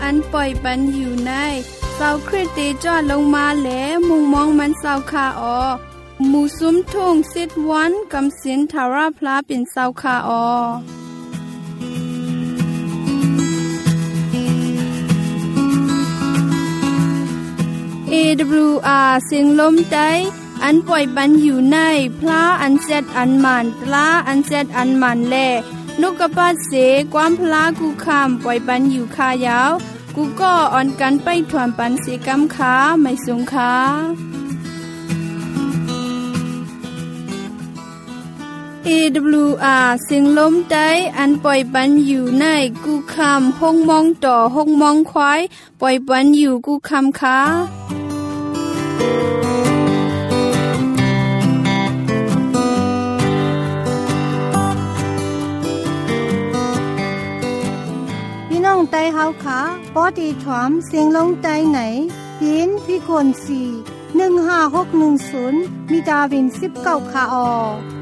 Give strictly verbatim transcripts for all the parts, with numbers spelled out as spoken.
อันปล่อยปันอยู่ในเศร้าคริสเตจอดลงมาแหลมุงมองมันเศร้าคาออหมู่ซุ้มทุ่งสิทธวันกำสินทาราพลาเป็นเศร้าคาออเอ ดับเบิลยู อาร์ เสียงลมใจอันปล่อยปันอยู่ในพระอันเซตอันมันปลาอันเซตอันมันแลนกกระปัดเสความพลากูคำปล่อยปันอยู่คายาวกูก็อ่อนกันไปถวนปันเสกำขาไม่สงขาเอ ดับเบิลยู อาร์ เสียงลมใจอันปล่อยปันอยู่ในกูคำห้องมองต่อห้องมองควายปล่อยปันอยู่กูคำขาน้องไตเฮาขาปอดีถวามเสียงลงไตไหนปีนพี่คนสี่หนึ่งห้าหกหนึ่งศูนย์มีดาวินสิบเก้าคาออ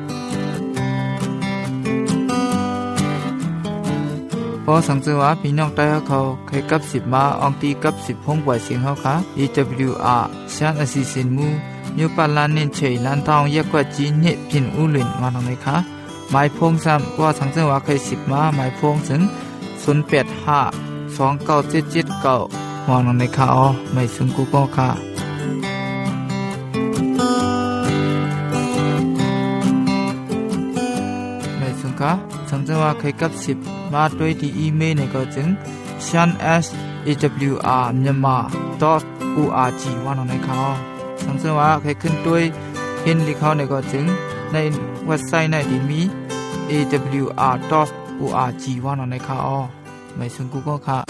พอสังเกตว่าพี่น้องไตเฮาเขาเคยกับสิบมาอองตีกับสิบห้องปล่อยเสียงเฮาค่ะ อี ดับเบิลยู อาร์ ชานอสิสินมูยูปาลานเน้นเฉยลานทองแยกกว่าจีนเนพินอุลินมาทางไหนคะหมายพงซ้ำว่าสังเกตว่าเคยสิบมาหมายพงถึงศูนย์ แปด ห้า สอง เก้า เจ็ด เจ็ด เก้าหวานในข่าวไม่ซึ่งกูก็ค่ะไม่ซึ่งค่ะสังเกตว่าเคยกับสิบมาด้วยที่อีเมลในก็จึง shan s a w r myanmar dot org หวานในข่าวสังเกตว่าเคยขึ้นด้วยเห็นลิขในก็จึงในเว็บไซต์ในที่มี เอ ดับเบิลยู อาร์ dot org ว่านในค่ะอ๋อไม่ซึ่งกูก็ค่ะ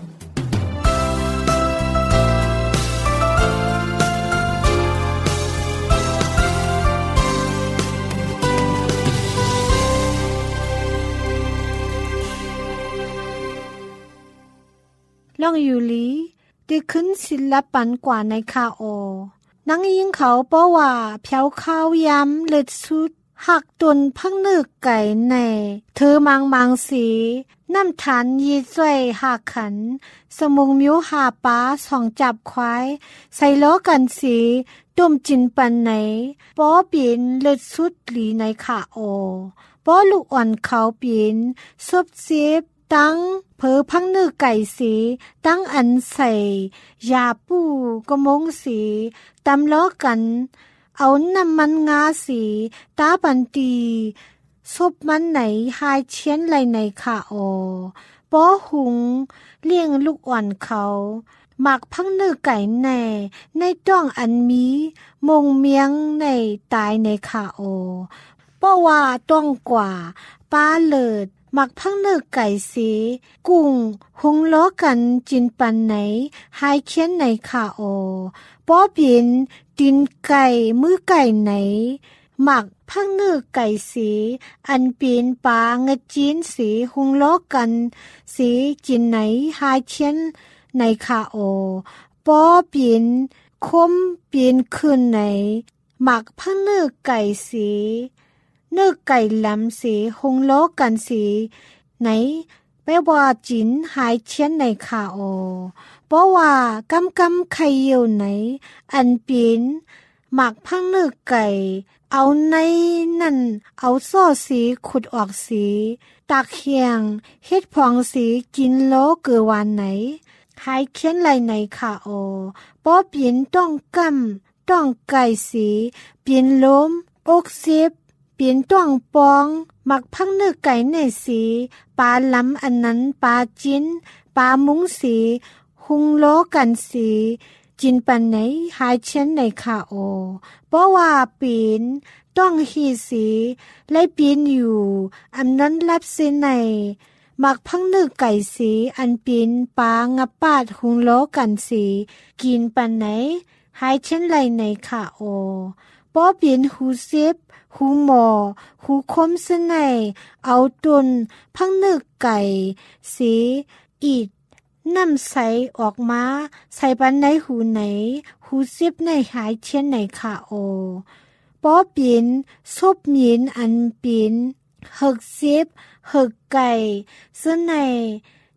ล่องอยู่ลีได้ขึ้นศิลปันกว่าในคาโอนังยิงเขาเพราะว่าเพียวข้าวยำเล็ดสุดหักตุนพังนึกไก่ในเธอมังมังสีน้ำฐานยีจ้วยหักขันสมุงมิวหาป้าสองจับควายใส่ล้อกันสีต้มจินปันไหนป้อปีนเล็ดสุดหลีในขาโอป้อลูกอ่อนเขาปีนซบเสียบตั้งเผอพังนึกไก่สีตั้งอันใส่ยาปูกระมงสีตำล้อกันเอาน้ำมันงาสีตาบันตีซบมันไหนหายเชียนไหลในขาโอป้อหุงเลี้ยงลูกอ่อนเขาหมักพังเนื้อไก่แน่ในต้องอันมีมงเมียงในตายในขาโอป้อว่าต้องกว่าป้าเลิดหมักพังเนื้อไก่สีกุ้งหุงล้อกันจินปันไหนหายเชียนในขาโอป้อบินดินไก่มือไก่ไหนหมักพังเนื้อไก่สีอันปีนปลางะจีนสีหุงล้อกันสีจินไหนหายเชียนในคาโอป้อปีนคมปีนคืนไหนหมักพังเนื้อไก่สีเนื้อไก่ลำสีหุงล้อกันสีไหนแปลว่าจินหายเชียนในคาโอเพราะว่ากำกำไข่เยี่ยวไหนอันปีนหมักพังเนื้อไก่เอาในนั่นเอาซ้อสีขุดออกสีตากเขียงเฮ็ดพองสีกินโลเกือวันไหนหายเขียนไหลในขาโอป้อปีนต้องกำต้องไก่สีปีนล้มอกซิบปีนต้องปองหมักพังเนื้อไก่ในสีปลาล้ำอันนั้นปลาจิ้นปลามุ้งสีหุงโลกันสีจินปันไหนหายเช่นในขาโอเพราะว่าปีนต้องฮีสีและปีนอยู่อันนั้นรับเสในหมักพังเนื้อไก่สีอันปีนปลางะปาดหุงโลกันสีกินปันไหนหายเช่นไรในขาโอเพราะปีนหูเซบหูหมอหูคมเสในเอาตุนพังเนื้อไก่สีอีดน้ำใสออกมาใส่ปันในหูไหนหูซิบในหายเชียนในขาโอป้อปีนซบมีนอันปีนหึกซิบหึกไก่เสื้อใน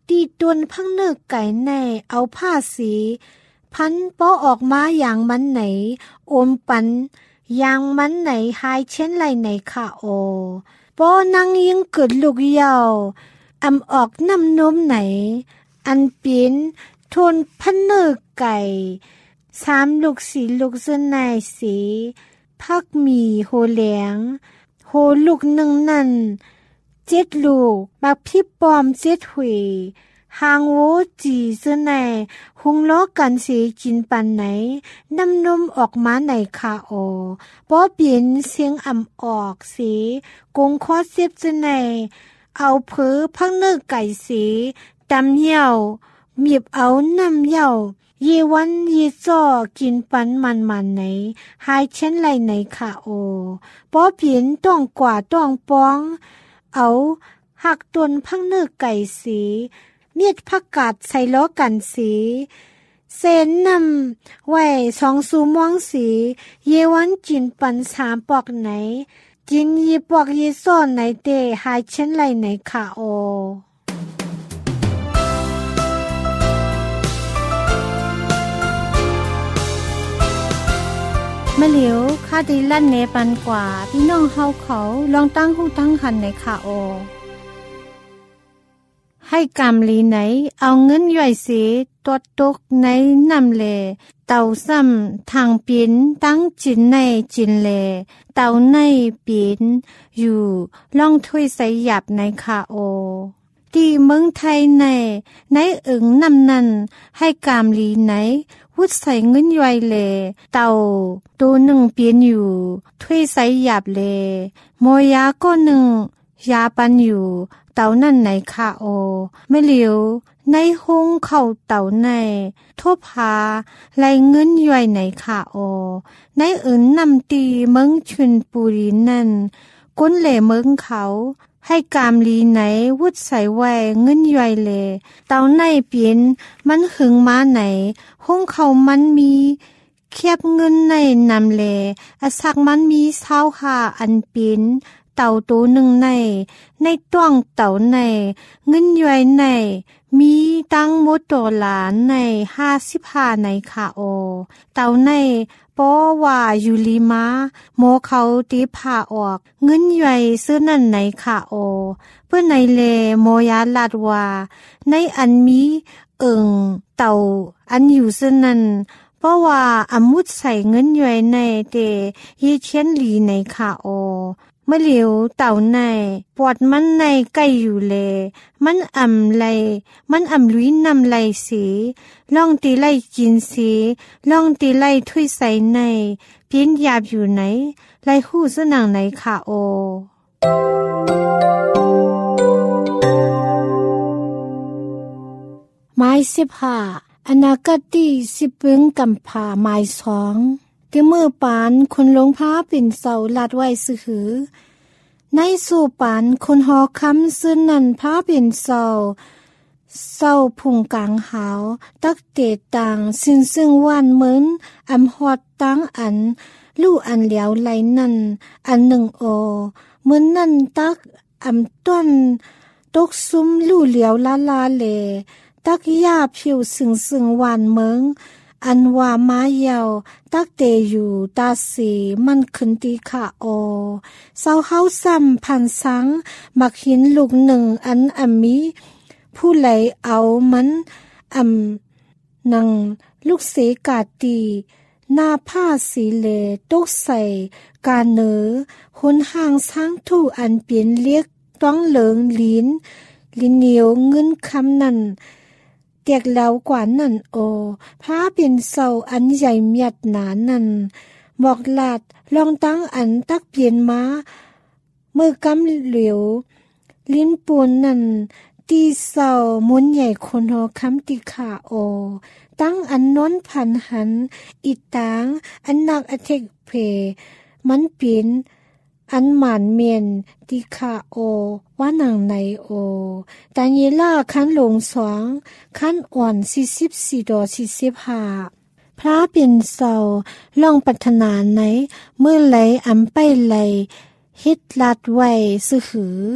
ตีตวนพังเนิกไก่ในเอาผ้าสีพันป้อออกมาอย่างมันไหนโอมปันอย่างมันไหนหายเช่นไรไหนค่ะโอป้อนางยิงเกิดลูกยาวอำออกน้ำนมไหนอันปีนทนพันเนิกไก่สามลูกสีลูกเสนายสีพักมีโหเหลียงโหลูกหนึ่งนั่นเจ็ดลูกบักพี่ปอมเจ็ดหุยหางโวจีเสนายหุงล้อกันสีจินปันไหนน้ำนมออกมาไหนค่ะโอป้อเปลี่ยนเสียงอ่ำออกสีกงคอเสียบเสนายเอาเผือพังเนิกไก่สีดำเหี่ยวมีบเอาน้ำเหี่ยวเยวันเยจ่อกินปันมันมันไหนหายเช่นไรไหนค่ะโอป้อเปลี่ยนต้องกว่าต้องป้องเอาหักตวนพังเนิกไก่สีเมียดผักกาดใส่ล้อกันสีเส้นนำไว้สองสูม่วงสีเยวันจินปันสามปอกไหนจินยีปอกยีซ่อนไหนเตหายเช่นไรไหนค่ะโอมะเหลียวคาดีลั่นเนปันกว่าพี่น้องเฮาเขาลองตั้งหูตั้งหันในค่ะโอให้กำลีไหนเอาเงินย่อยสีตดตกในน้ำเลเต่าซ้ำทางปีนตั้งจินในจินเลเต่าในปีนอยู่ล่องถ้วยใสหยับในคาโอที่เมืองไทยในในอึ่งน้ำนันให้กำลีไหนวุดใส่เงินย่อยเลเต่าตัวหนึ่งปีนอยู่ถ้วยใสหยับเลโมยาก็หนึ่งยาปันอยู่เต่านั่นไหนค่ะโอไม่เหลียวในห้องเข้าเต่าในทบหาไหลเงินย่อยไหนค่ะโอในอื่นนำตีเมืองชุนปุรีนั่นก้นเหล่เมืองเขาให้กามลีไหนวุดใส่ไว้เงินย่อยเลเต่าในเปลี่ยนมันหึงมาไหนห้องเขามันมีเคียบเงินในนำเลอาศักมันมีเท้าหาอันเปลี่ยนเต่าตัวหนึ่งในในต้วงเต่าในเงินย่อยในมีตังโมโตหลานในห้าสิบห้าในค่ะโอเต่าในป้อว่ายูลีมาโมเขาตีผ่าออกเงินย่อยซื้อนั่นในค่ะโอเพื่อในเลโมยาลาดว่าในอันมีเอิงเต่าอันอยู่ซื้อนั่นเพราะว่าอมุดใส่เงินย่อยในเตเยเชียนหลีในค่ะโอเมื่อเหลียวเต่าในปวดมันในใกล้อยู่เลมันอ่ำไหลมันอ่ำลุยนำไหลสีล่องตีไหลกินสีล่องตีไหลถ้วยใส่ในเพี้ยนหยาบอยู่ไหนไหลหู้สนังไหนค่ะโอไม้สิบห้าอนาคติสิบเปิงกำผาไม้สองที่มือปานคนลงพ้าเป็นเสาลาดไว้ซื้อในสู่ปานคนหอคำซื้อนันพ้าเป็นเสาเสาพุงกลางหาวตักเตะต่างซึ่งซึ่งวันเหมือนอำฮอดตั้งอันลู่อันเหลียวไหลนั่นอันหนึ่งโอเหมือนนั่นตักอำต้นตกซุ้มลู่เหลียวลาลาเลตักยาผิวซึ่งซึ่งวันเมืองอันว่ามาเยาวตักเตอยู่ตาสีมันขึ้นตีขาโอเศร้าเฮาซ้ำพันสังมักหินลูกหนึ่งอันอมีผู้ไหลเอามันอำนังลูกเสกาตีหน้าผ้าสีเลตกใส่กาเนอหนห่างช้างทู่อันเปลี่ยนเรียกต้องเหลิงลิ้นลิ้นเหนียวเงินคำนั่นเตียกแล้วกว่านั่นโอพระเป็นเสาอันใหญ่เมียดหนานั่นบอกลาดลองตั้งอันตักเปลี่ยนมามือกำเหลียวลิ้นปูนนั่นตีเสามุนใหญ่คนหอคำติขาโอตั้งอันน้นพันหันอีตางอันนักอเทกเพมันเปลี่ยนอันหมานเมียนติขาโอว่าหนังในโอแต่เยล่าคันหลงสวงคันอ่อนสี่สิบสี่ดอสี่สิบห้าพระเป็นเสาลองปัฒนาไหนเมื่อไหลอำไปไหลฮิตลัดไว้ซื้อหือ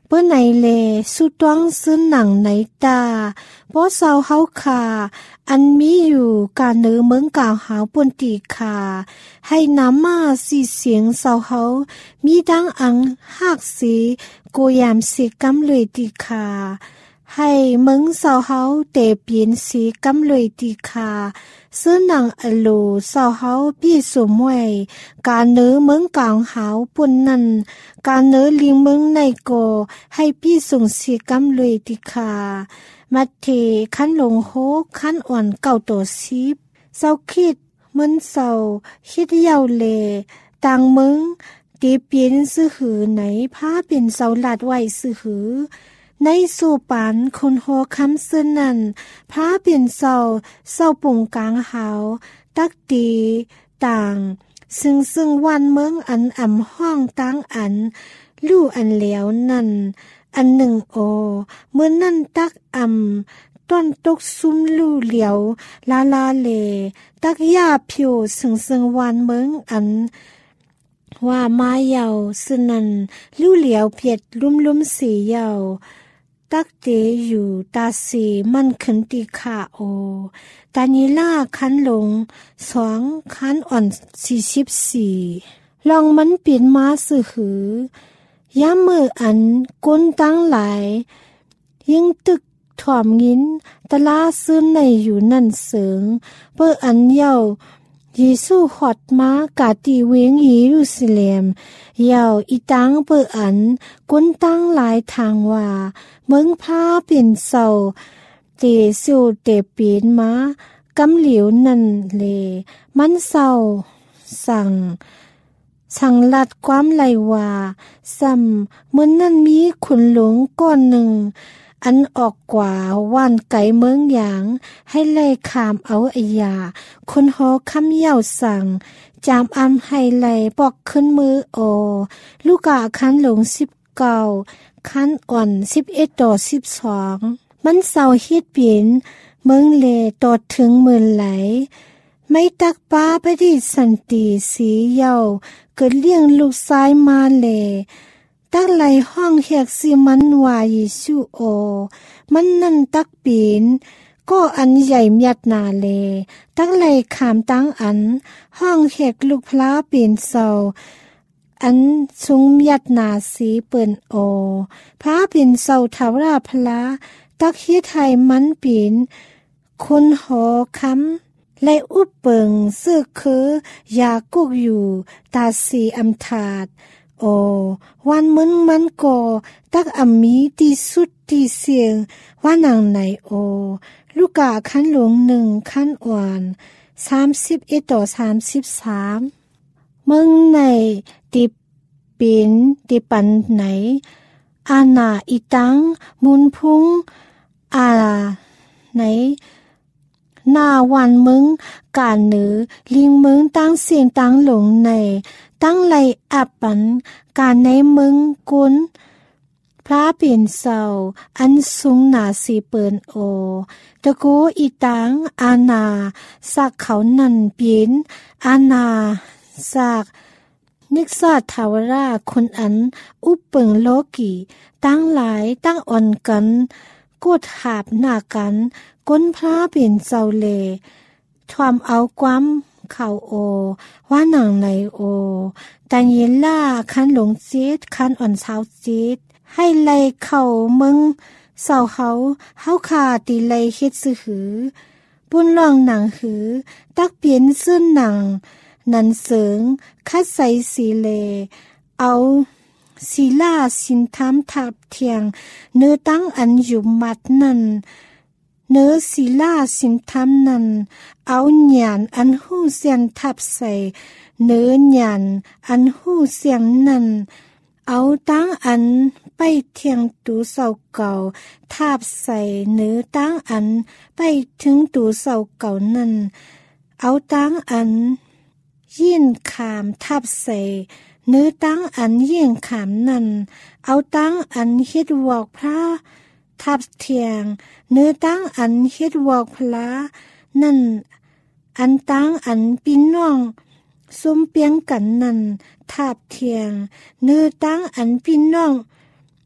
เปิ้นไหนเลสุตวงซื้อหนังไหนตาบ่เซาเฮาคาอันมีอยู่กาเนือเมืองกาวหาวปนตีคาให้น้ำมาสีเสียงเซาเฮามีดังอังหากสีโกยามสีกำเลยตีคาให้เมืองเซาเฮาเตเปลี่ยนสีกำเลยตีคาซื้อหนังอโลเซาเฮาพี่สมไว้การเนื้อเมืองกาวหาวปนนั่นการเนื้อลิงเมืองในโกให้พี่ส่งสีกำเลยตีคามัดเทคันหลงโฮคันอ่อนเก่าตัวซีบเศร้าคิดมันเศร้าคิดยาวเลต่างมึงตีเปลี่ยนซื้อหือไหนพาเป็นเสาหลัดไว้ซื้อหือในสู่ปานคนโฮคำซื้อนั่นพาเป็นเสาเสาปุ่งกลางหาวตักตีต่างซึ่งซึ่งวันเมืองอันอ่ำห้องตั้งอันลู่อันเหลียวนั่นอันหนึ่งโอเมื่อนั่นตักอ่ำต้นตกซุ้มลู่เหลียวลาลาเลตักยาผิวซึ่งซึ่งวันเมืองอันว่ามาเยาซึ่งนั้นลู่เหลียวเพียดลุ่มลุ่มสีเยาตักเตอยู่ตาสีมันขึ้นตีขาโอตานิล่าคันหลงสองคันอ่อนสี่สิบสี่ลองมันเปลี่ยนมาสื่อหือย่ามืออันก้นตั้งหลายยิ่งตึกถ่อมงินตะลาซื้อในอยู่นั่นเสริงเพื่ออันเยาเยซูหอดมากาตีเวงเยรูซาเล็มเยาอีตังเพื่ออันก้นตั้งหลายทางว่าเมืองพาเป็นเศร้าเตสูเตเปลี่ยนมากำเหลียวนั่นเลมันเศร้าสั่งสังลัดความไหลว่าซ้ำเมื่อนั้นมีขุนหลวงก้อนหนึ่งอันออกกว่าว่านไก่เมืองหยางให้ไล่ขามเอาอายาคนหอคำเย่าสั่งจามอำให้ไล่ปอกขึ้นมือโอลูกกะคันหลงสิบเก้าคันอ่อนสิบเอ็ดต่อสิบสองมันเศร้าเฮ็ดเปลี่ยนเมืองเลตอดถึงหมื่นไหลไม่ตักป้าไปที่สันติสีเยาเกิดเลี้ยงลูกซ้ายมาเลตักไหลห้องแหกสิมันวายิสุโอมันนั่นตักปีนก็อันใหญ่เมียดนาเลตักไหลขามตั้งอันห้องแหกลูกพลาปีนเศร้าอันสุงเมียดนาสีเปิ่นโอพระปีนเศร้าทาวราพลาตักเฮ็ดไทยมันปีนคนหอคำและอุปเปิงเสื้อคือยากุกอยู่ตาสีอำถาดโอวันมึงมันก็ตักอำมีที่สุดที่เสียงว่านางไหนโอลูกกะขั้นหลวงหนึ่งขั้นอ่อนสามสิบเอ็ดต่อสามสิบสามมึงในติปินติปันไหนอาณาอีตังมุนพุงอาไหนหน้าวันมึงการเหนือลิงมึงตั้งเสียงตั้งหลงในตั้งไหลอับปันการในมึงกุนพระเปลี่ยนเศร้าอันสูงหนาสีเปินโอตะโกอีตังอาณาสักเขานันเปลี่ยนอาณาสักนิกซาทาวราคนอันอุปเปิงโลกีตั้งหลายตั้งอ่อนกันกดหาบหน้ากันก้นพระเป็นเจ้าเลทวามเอาความเข่าโอว่าหนังในโอแต่เยล่าคันหลงจีดคันอ่อนเช้าจีดให้ไล่เข่ามึงเศร้าเขาเฮาขาตีไล่เฮ็ดซื้อหือปุ้นล่องหนังหือตักเปลี่ยนซื้อหนังนันเสริงคัดใส่สีเลเอาศิลาสินทามทับเทียงเนื้อตั้งอันอยู่มัดนั่นเนื้อศิลาสินทามนั่นเอาหยานอันหู้เสียงทับใส่เนื้อหยานอันหู้เสียงนั่นเอาตั้งอันไปเทียงตูเสาเก่าทับใส่เนื้อตั้งอันไปถึงตูเสาเก่านั่นเอาตั้งอันยิ่นขามทับใส่เนื้อตั้งอันเยี่ยงขามนั่นเอาตั้งอันเฮ็ดวอกพระทับเทียงเนื้อตั้งอันเฮ็ดวอกพระนั่นอันตั้งอันพี่น้องสมเปียงกันนั่นทับเทียงเนื้อตั้งอันพี่น้อง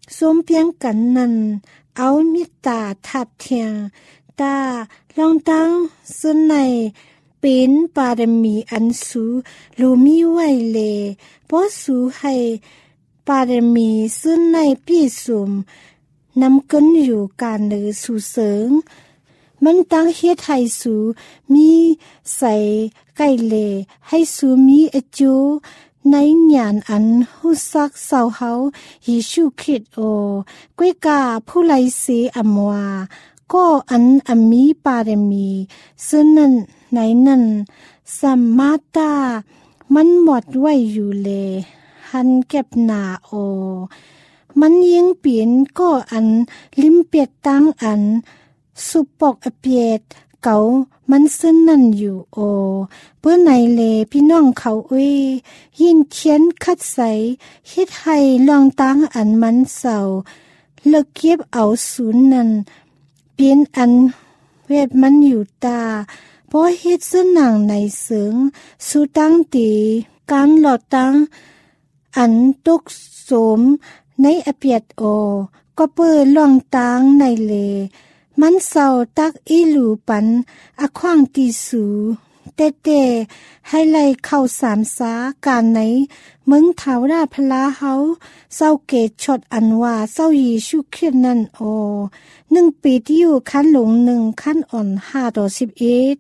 สมเพียงกันนั้นเอามิตาทับเทียงตาลองตั้งซึ่งในเป็นปารมีอันสูรูมีไว้เลเพราะสูให้ปารมีซึ่งในพี่สุมนำกันอยู่การหรือสู่เสริงมันตั้งเฮ็ดให้สูมีใส่ไก่เลให้สูมีอจูในญาณอันหูซักเศร้าเฮาเยซูคริสต์โอกวยกาผู้ไลเสอำวาก็อันอมีปารมีซึ่งนั้นในนั้นสัมมาตามันหมดไว้อยู่เลหันเก็บหนาโอมันยิงเปลี่ยนก็อันลิมเปียดตั้งอันสุปอกอเปียดเก่ามันซึ่งนั่นอยู่โอเพื่อไหนเลพี่น้องเขาเอ้ยยินเขียนคัดใสเฮ็ดให้ลองตั้งอันมันเศร้าเลิกเก็บเอาศูนย์นั้นเปลี่ยนอันเวทมันอยู่ตาเพราะเฮ็ดซึ่งหนังในเสริงสู่ตั้งตีการหลอดตั้งอันตกโสมในอเปียดโอก็เปิดลองตั้งในเลมันเศร้าตักอีหลูปันอะขว้างตีสูเตเตให้ไล่เข้าสามสาการไหนมึงเถาราพลาเฮาเศร้าเกตชดอันว่าเศร้ายีชุเครียดนั่นโอหนึ่งปีที่อยู่ขั้นหลงหนึ่งขั้นอ่อนห้าต่อสิบเอ็ด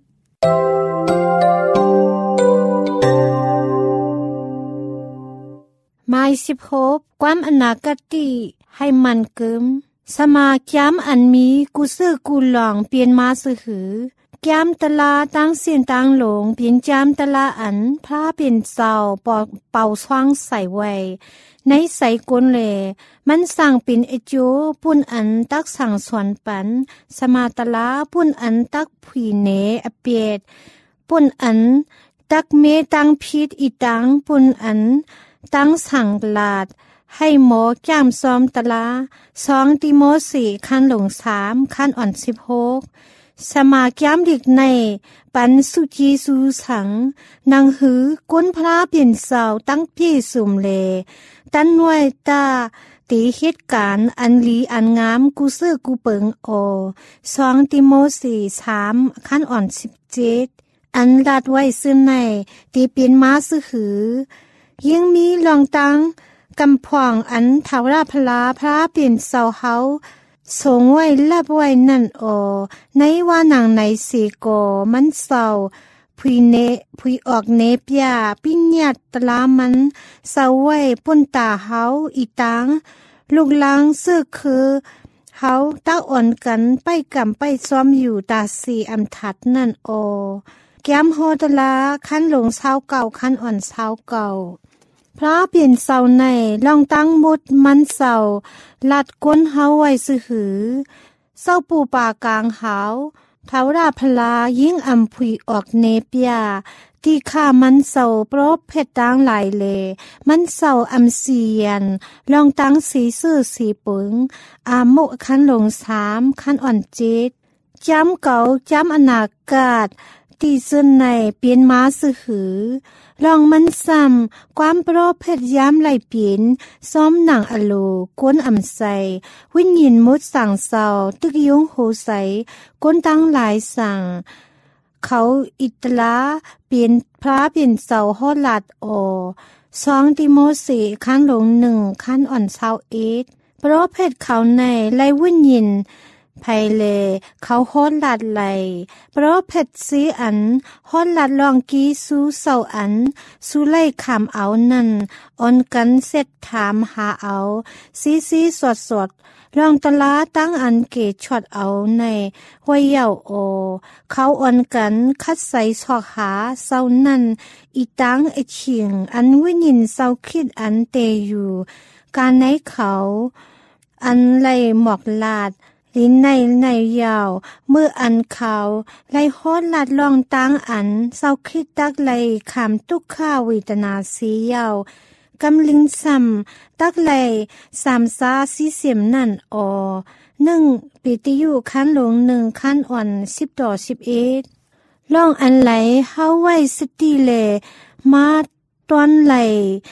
หมายสิบหกความอนาคติให้มันเกิมสมาแก้มอันมีกูซื้อกูหลองเปลี่ยนมาซื้อหือแก้มตะลาตั้งเสียนตั้งหลงเปลี่ยนจามตะลาอันพระเป็นเจ้าปอเป่าช่างใส่ไว้ในใส่กลเลมันสั่งเป็นเอโจปุ่นอันตักสั่งสวนปันสมาตะลาปุ่นอันตักผีเนอเปียดปุ่นอันตักเมตังพิษอีตังปุ่นอันตั้งสั่งลาดให้หมอแก้มซ้อมตะลาสองติโมสี่ขั้นหลงสามขั้นอ่อนสิบหกสมาแก้มดิกในปันสุจีสูสังนางหือก้นพระเปลี่ยนเสาตั้งพี่สุ่มเลตันไว้ตาตีเหตุการณ์อันลีอันงามกูซื้อกูเปิงโอสองติโมสี่สามขั้นอ่อนสิบเจ็ดอันลาดไว้ซึ่งในตีเปลี่ยนมาซื้อหือยังมีลองตังกำพองอันเทาราพลาพระเปลี่ยนเสาเฮาสงไว้ลับไว้นั่นโอในว่าหนังในสีโกมันเศร้าพุยเนพุยออกเนปยาปิญญาตลามันเศร้าไว้ป่นตาเฮาอีตังลูกลังซื้อคือเฮาตาอ่อนกันไปกำไปซ้อมอยู่ตาสีอำทัดนั่นโอแก้มโฮตลาขั้นหลงเศร้าเก่าขั้นอ่อนเศร้าเก่าพระเปลี่ยนเสาในลองตั้งมุดมันเสาลัดก้นเฮาไว้ซื้อหือเศร้าปูป่ากลางหาวเทาราพลายิ่งอำพุยออกเนปยาที่ข้ามันเสาโปรบเพชรดังหลายเลมันเสาอำเสียนลองตั้งสีซื่อสีปึงอาโมกขั้นหลงสามขั้นอ่อนเจ็ดจ้ำเก่าจ้ำอนาคตที่ซึ่งในเปลี่ยนมาซื้อหือลองมันซ้ำความโปรเพชรย้ำไหลเปลี่ยนซ้อมหนังอโลก้นอ่ำใสวิญญินมุดสั่งเศร้าตึกยุงโหใสก้นตั้งหลายสั่งเขาอิตลาเปลี่ยนพระเปลี่ยนเสาฮอดลาดโอสองติโมสีขั้นหลงหนึ่งขั้นอ่อนเศร้าเอ็ดโปรเพชรเขาในไลวิญญินไพเลเขาฮอดลัดไหลเพราะเพชรซีอันฮอดลัดลองกีสู้เศร้าอันสู้ไล่คำเอานั่นอ่อนกันเสร็จถามหาเอาซีซีสดสดลองตะลาตั้งอันเกตช็อตเอาในห้วยเหย่าโอเขาอ่อนกันคัดใส่ชอกหาเศร้านั่นอีตังไอเฉียงอันวิญินเศร้าคิดอันเตอยู่การในเขาอันไล่หมอกลาดลิ้นในในยาวเมื่ออันเขาไล่ฮอดลัดลองตั้งอันเศร้าคิดตักไล่คำทุกข้าวิตนาสียาวกำลิงซ้ำตักไล่สามซาสีเสียมนั่นออหนึ่งปีติอยู่ขั้นหลงหนึ่งขั้นอ่อนสิบต่อสิบเอ็ดลองอันไหลเฮาไว้สติเลมาตอนไหล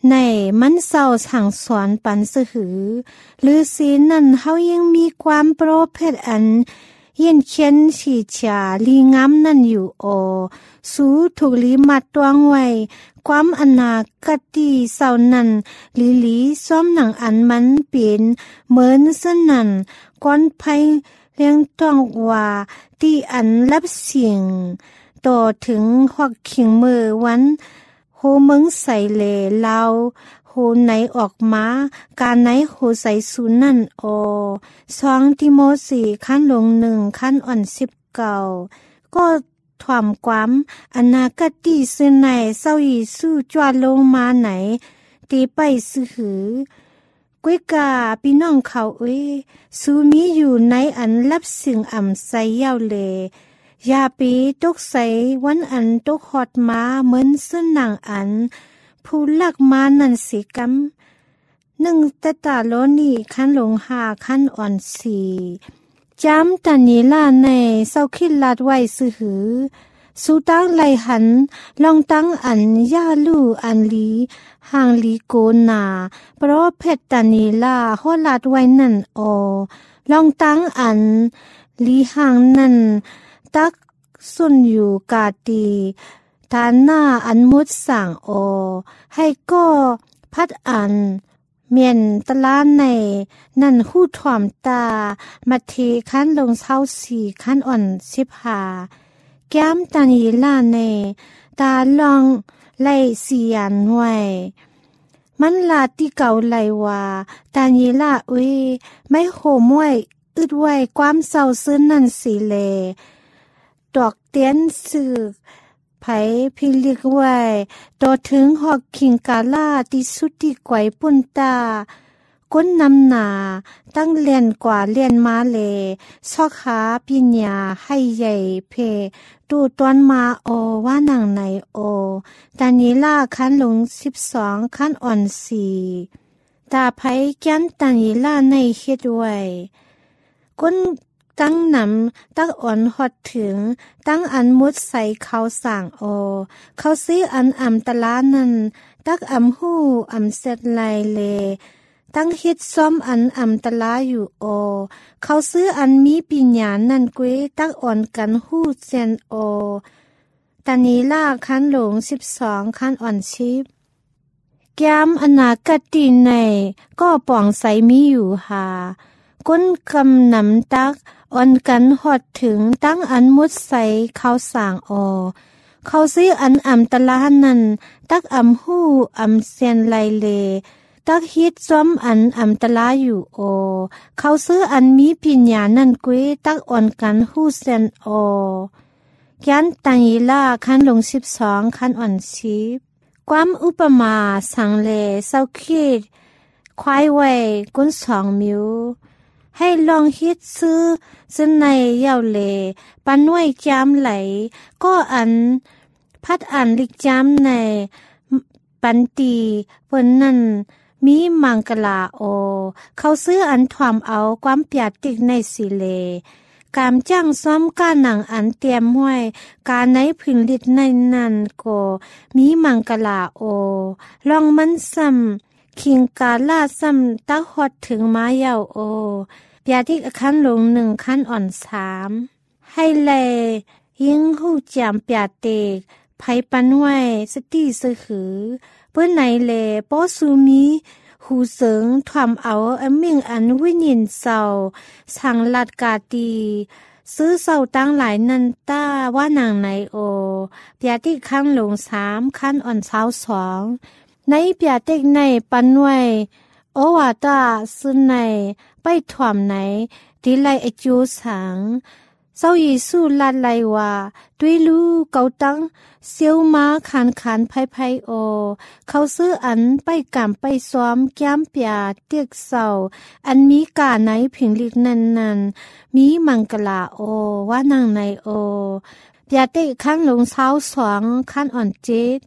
ในมันเศร้าสั่งสอนปันสหือหรือสีนั่นเฮายังมีความโปรเพศอันเย็นเขียนฉีดฉาลีงามนั่นอยู่โอสู้ถูกลีมัดตวงไว้ความอนาคติเศร้านั้นลีลีซ้อมหนังอันมันเป็นเหมือนสนั่นก้อนไผเลี้ยงต้องว่าที่อันรับเสียงต่อถึงหอกขิงมือวันโหเมืองใส่เลลาวโหไหนออกมาการไหนโหใส่สูนนั่นโอสองติโมธีขั้นลงหนึ่งขั้นอ่อนสิบเก้าก็ถ่วมความอนาคติซึ่งในเศร้าอีสู้จวดลงมาไหนตีไปซื้อหือกวยกาพี่น้องเขาเอ้ยสูมีอยู่ในอันรับสิ่งอ่ำใสเย้าเลยาปีตกใสวันอันตกหอดมาเหมือนซึ่งนางอันผู้ลักมานันสิกำหนึ่งแต่ตาโลนี่ขั้นลงหาขั้นอ่อนสี่จำตันนีล่าในเศร้าคิดลาดไว้ซื้อหือสูตั้งไหลหันลองตั้งอันย่าลู่อันลีห่างลีโกนาเพราะเพชรตันนีล่าฮอลาดไว้นั่นโอลองตั้งอันลีห่างนั่นตักสุนอยู่กาตีทานหน้าอันมุดสั่งโอให้ก็พัดอันเมียนตะลานในนั่นหู้ถ่อมตามาเทขั้นลงเท้าสี่ขั้นอ่อนสิบหาแก้มตานีล่าในตาลองไล่เสียนไว้มันลาที่เก่าไลว่าตานีล่าเอ้ยไม่โหมไว้อึดไว้ความเศร้าซึ้งนั่นสิเลดอกเตียนสึกไผพิลิกไว้ต่อถึงหอกขิงกาลาที่สุดที่ไกวปุ่นตาก้นนำหนาตั้งเลียนกว่าเลียนมาเลซอกหาปิญญาให้ใหญ่เพดูตวนมาโอว่านางไหนโอตานีล่าขั้นลงสิบสองขั้นอ่อนสี่ตาไผแก้นตานีล่าในเฮ็ดไว้ก้นตั้งนำตั้งอ่อนหอดถึงตั้งอันมุดใส่เขาสั่งโอเขาซื้ออันอ่ำตะลานั่นตักอ่ำหู้อ่ำเสร็จไลเลตั้งเฮ็ดซ้อมอันอ่ำตะลาอยู่โอเขาซื้ออันมีปิญญานั่นกุ้ยตักอ่อนกันหู้เซนโอตานีล่าขั้นหลงสิบสองขั้นอ่อนชิบแก้มอนาคติในก็ป่องใสมีอยู่หาก้นกำนำตักอ่อนกันหอดถึงตั้งอันมุดใส่เขาสั่งออเขาซื้ออันอ่ำตะลานั่นตักอ่ำหู้อ่ำเซียนไลเลตักฮิตซ้อมอันอ่ำตะลาอยู่โอเขาซื้ออันมีปิญญานั่นกุ้ยตักอ่อนกันหู้เซียนโอยันตันีล่าขั้นลงสิบสองขั้นอ่อนชิบความอุปมาสังเลเศร้าคิดควายไว้ก้นสองมิวให้ลองฮิตซื้อซึ่งในเย่าเลปันไว้จามไหลก็อันพัดอันลิกจามในปันตีเปิ้นนั่นมีมังกลาโอเขาซื้ออันถ่อมเอาความเปียติกในสิเลการจ้างซ้อมก้าหนังอันเตรียมห้วยการในพึงลิดในนั่นก็มีมังกลาโอลองมันซ้ำคิงกาลาซ้ำตักฮอดถึงมาเยาโอเปียติกขั้นลงหนึ่งขั้นอ่อนสามให้แลยิ่งหู้จามเปียติกไผปันไว้สติสหือเปิ้นไหนแลป้อสูมีหูเสิงถ่อมเอาอเมิ่งอันวิญินเศร้าสังลัดกาตีซื้อเศร้าตั้งหลายนันต้าว่านางไหนโอเปียติกขั้นลงสามขั้นอ่อนเช้าสองในเปียติกในปันไว้โอวาตาซึ่งในไปถ่อมไหนที่ไลไอจูสังเศร้ายีสู้ลาดไลว่าด้วยลูกเกาตั้งเซียวมาขานขานไพ่ไพ่โอเขาซื้ออันไปกำไปซ้อมแก้มเปียเตียกเศร้าอันมีกาไหนผิงลิกนันนันมีมังกลาโอว่านางในโอเปียเตะขั้นลงเช้าสองขั้นอ่อนเจ็ด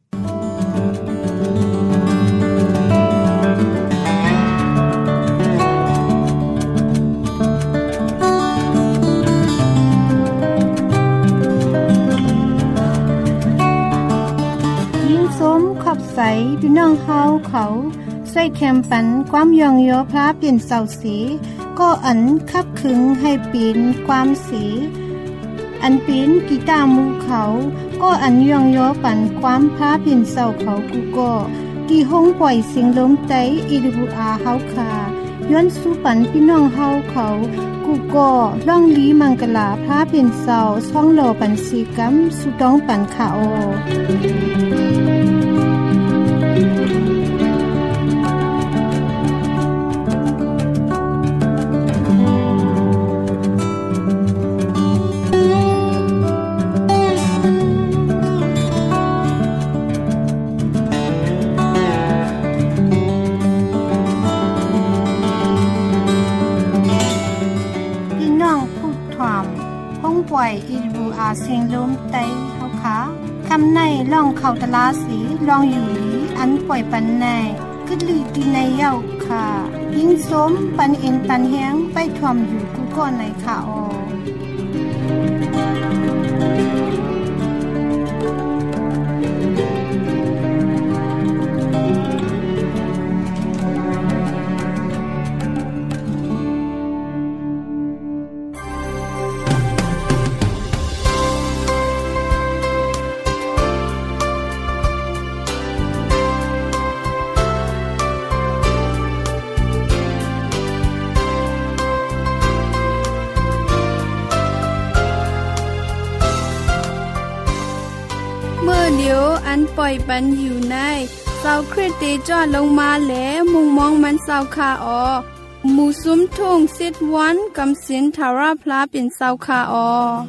สมขอบใสพี่น้องเฮาเขาใส่แคมปันความยองยอพระเปลี่ยนเสาสีก็อันคับขึงให้ปีนความสีอันปีนกีตาร์มูเขาก็อันยองยอปันความพระเปลี่ยนเสาเขากูก็กี่ห้องปล่อยเสียงลมใจ อี ดับเบิลยู อาร์ เฮาค่ะย้อนสู้ปันพี่น้องเฮาเขากูก็ล่องลีมังกลาพระเปลี่ยนเสาช่องโลปันสีกัมสุต้องปันขาโอป่วยอีบูอาเสียงลมไตเฮาค่ะคำในล่องเข้าตลาสีลองอยู่หลีอันป่วยปันในกึดลือตีในเย้าค่ะยิ่งสมปันเอ็นตันแฮงไปถ่วมอยู่กูก่อนในค่ะออเมื่อเดียวอันปล่อยปันอยู่ในเสาคริสติจอดลงมาแหลมุงมองมันเสาคาออหมู่ซุ้มทุ่งสิทวันกำสินทาราพลาเป็นเสาคาออ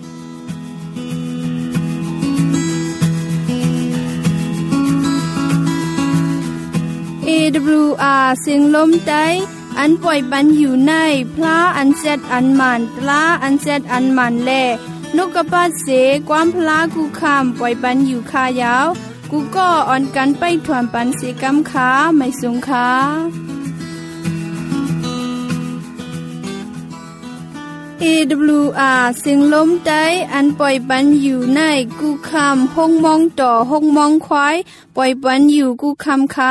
เอ ดับเบิลยู อาร์ เสียงลมใจอันปล่อยปันอยู่ในพระอันเจ็ดอันมันตลาอันเจ็ดอันมันแลนกกระปาดเสความพลากูคำปล่อยปันอยู่คายาวกูก็อ่อนกันไปถ่วมปันเสกำขาไม่สูงขาเอ ดับเบิลยู อาร์ เสียงลมใจอันปล่อยปันอยู่ในกูคำห้องมองต่อห้องมองควายปล่อยปันอยู่กูคำขา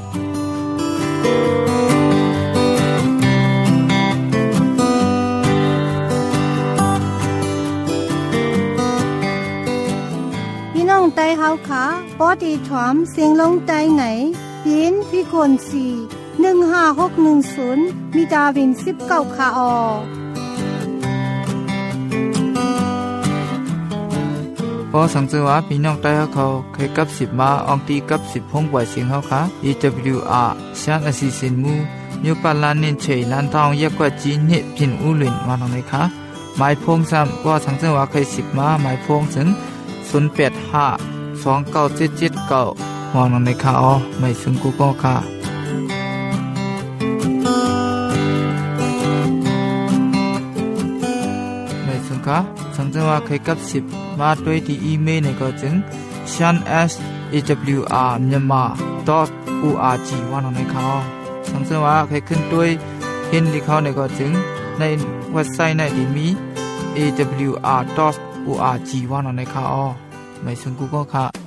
น้องไตเฮาค่ะปอดีถอมเสียงลงไตไหนปีนพี่คนสี่หนึ่งห้าหกหนึ่งศูนย์มีดาวินสิบเก้าค่ะออพอสังเกตว่าพี่น้องไตเฮาเขาเคยกับสิบมาอองตีกับสิบห้องปล่อยเสียงเฮาค่ะ อี ดับเบิลยู อาร์ ช่างอสิสินมูมิวปาลานินเฉยลันทองเยกกว่าจีนเนพินอุลินวานตรงไหนคะหมายพงซ้ำว่าสังเกตว่าเคยสิบมาหมายพงถึงศูนย์ แปด ห้า สอง เก้า เจ็ด เจ็ด เก้ามองลงในข่าวอ๋อไม่ซึ่งกูก็ค่ะไม่ซึ่งค่ะสังเกตว่าเคยกับสิบมาด้วยที่อีเมลในก็จึง ชัน เอส เอ ดับเบิลยู อาร์ myanmar ดอท โอ อาร์ จี วางลงในข่าวสังเกตว่าเคยขึ้นด้วยเห็นที่เขาในก็จึงในเว็บไซต์ในที่มี เอ ดับเบิลยู อาร์ ดอท โอ อาร์ จี วางลงในข่าวอ๋อไม่ซึ่งกูก็ค่ะ